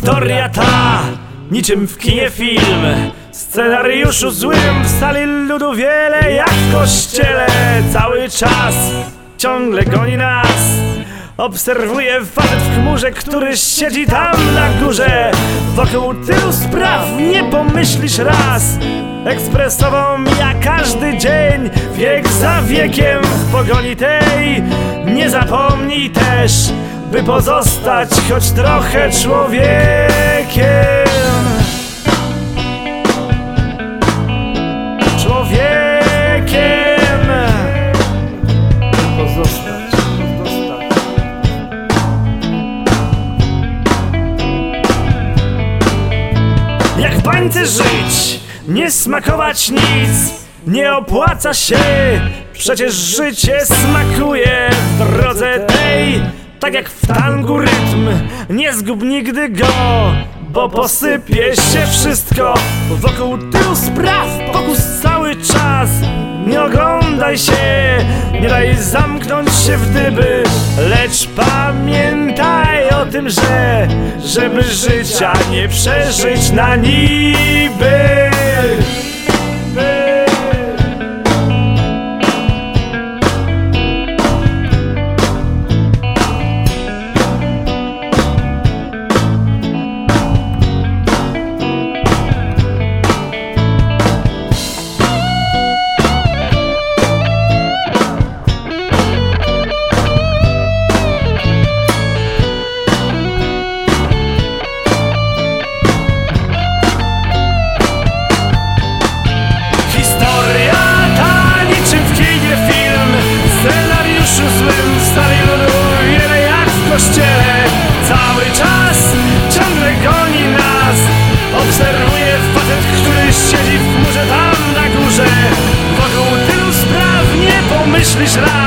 Historia ta, niczym w kinie film, scenariuszu złym, w sali ludu wiele jak w kościele. Cały czas ciągle goni nas, obserwuje facet w chmurze, który siedzi tam na górze. Wokół tylu spraw nie pomyślisz raz. Ekspresowo mija każdy dzień, wiek za wiekiem w pogoni tej. Nie zapomnij też, by pozostać choć trochę człowiekiem. Człowiekiem. Pozostać. Jak w bańce żyć, nie smakować nic, nie opłaca się, przecież życie smakuje w drodze tej. Tak jak w tangu rytm, nie zgub nigdy go, bo posypie się wszystko. Wokół tylu spraw, pokus cały czas. Nie oglądaj się, nie daj zamknąć się w dyby, lecz pamiętaj o tym, że żeby życia nie przeżyć na niby. Cały czas ciągle goni nas, obserwuje facet, który siedzi w chmurze tam na górze. Wokół tylu spraw nie pomyślisz raz.